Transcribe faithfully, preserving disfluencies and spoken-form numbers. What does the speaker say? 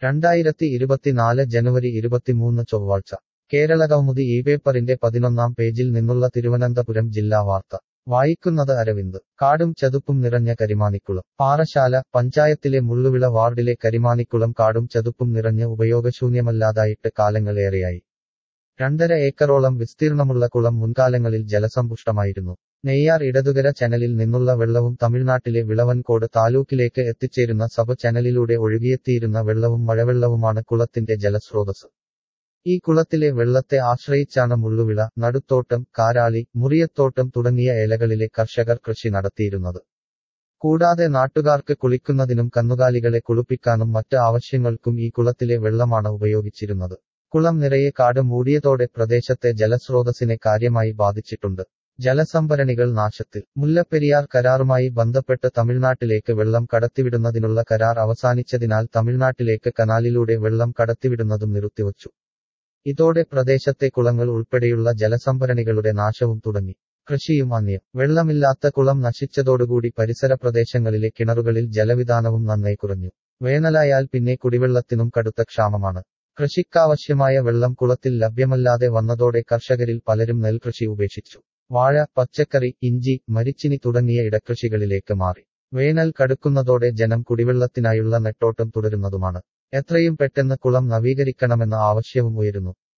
രണ്ടായിരത്തി ഇരുപത്തിനാല് ജനുവരി ഇരുപത്തിമൂന്ന് ചൊവ്വാഴ്ച കേരളകൗമുദി ഈ പേപ്പറിന്റെ പതിനൊന്നാം പേജിൽ നിന്നുള്ള തിരുവനന്തപുരം ജില്ലാ വാർത്ത വായിക്കുന്നത് അരവിന്ദ്. കാടും ചതുപ്പും നിറഞ്ഞ കരിമാനിക്കുളം. പാറശാല പഞ്ചായത്തിലെ മുള്ളുവിള വാർഡിലെ കരിമാനിക്കുളം കാടും ചതുപ്പും നിറഞ്ഞ് ഉപയോഗശൂന്യമല്ലാതായിട്ട് കാലങ്ങളേറെയായി. രണ്ടര ഏക്കറോളം വിസ്തീർണമുള്ള കുളം മുൻകാലങ്ങളിൽ ജലസമ്പുഷ്ടമായിരുന്നു. നെയ്യാർ ഇടതുകര ചാനലിൽ നിന്നുള്ള വെള്ളവും തമിഴ്നാട്ടിലെ വിളവൻകോട് താലൂക്കിലേക്ക് എത്തിച്ചേരുന്ന സബ് ചാനലിലൂടെ ഒഴുകിയെത്തിയിരുന്ന വെള്ളവും മഴവെള്ളവുമാണ് കുളത്തിന്റെ ജലസ്രോതസ്. ഈ കുളത്തിലെ വെള്ളത്തെ ആശ്രയിച്ചാണ് മുള്ളുവിള, നടുത്തോട്ടം, കാരാളി, മുറിയത്തോട്ടം തുടങ്ങിയ ഏലകളിലെ കർഷകർ കൃഷി നടത്തിയിരുന്നത്. കൂടാതെ നാട്ടുകാർക്ക് കുളിക്കുന്നതിനും കന്നുകാലികളെ കുളിപ്പിക്കാനും മറ്റ് ആവശ്യങ്ങൾക്കും ഈ കുളത്തിലെ വെള്ളമാണ് ഉപയോഗിച്ചിരുന്നത്. കുളം നിറയെ കാട് മൂടിയതോടെ പ്രദേശത്തെ ജലസ്രോതസ്സിനെ കാര്യമായി ബാധിച്ചിട്ടുണ്ട്. ജലസംഭരണികൾ നാശത്തിൽ. മുല്ലപ്പെരിയാർ കരാറുമായി ബന്ധപ്പെട്ട് തമിഴ്നാട്ടിലേക്ക് വെള്ളം കടത്തിവിടുന്നതിനുള്ള കരാർ അവസാനിച്ചതിനാൽ തമിഴ്നാട്ടിലേക്ക് കനാലിലൂടെ വെള്ളം കടത്തിവിടുന്നതും നിർത്തിവച്ചു. ഇതോടെ പ്രദേശത്തെ കുളങ്ങൾ ഉൾപ്പെടെയുള്ള ജലസംഭരണികളുടെ നാശവും തുടങ്ങി. കൃഷിയും അന്യം. വെള്ളമില്ലാത്ത കുളം നശിച്ചതോടുകൂടി പരിസര പ്രദേശങ്ങളിലെ കിണറുകളിൽ ജലവിതാനവും നന്നേ കുറഞ്ഞു. വേനലായാൽ പിന്നെ കുടിവെള്ളത്തിനും കടുത്ത ക്ഷാമമാണ്. കൃഷിക്കാവശ്യമായ വെള്ളം കുളത്തിൽ ലഭ്യമല്ലാതെ വന്നതോടെ കർഷകരിൽ പലരും നെൽകൃഷി ഉപേക്ഷിച്ചു. വാഴ, പച്ചക്കറി, ഇഞ്ചി, മരിച്ചിനി തുടങ്ങിയ ഇടകൃഷികളിലേക്ക് മാറി. വേനൽ കടുക്കുന്നതോടെ ജനം കുടിവെള്ളത്തിനായുള്ള നെട്ടോട്ടം തുടരുന്നതുമാണ്. എത്രയും പെട്ടെന്ന് കുളം നവീകരിക്കണമെന്ന ആവശ്യവും ഉയരുന്നു.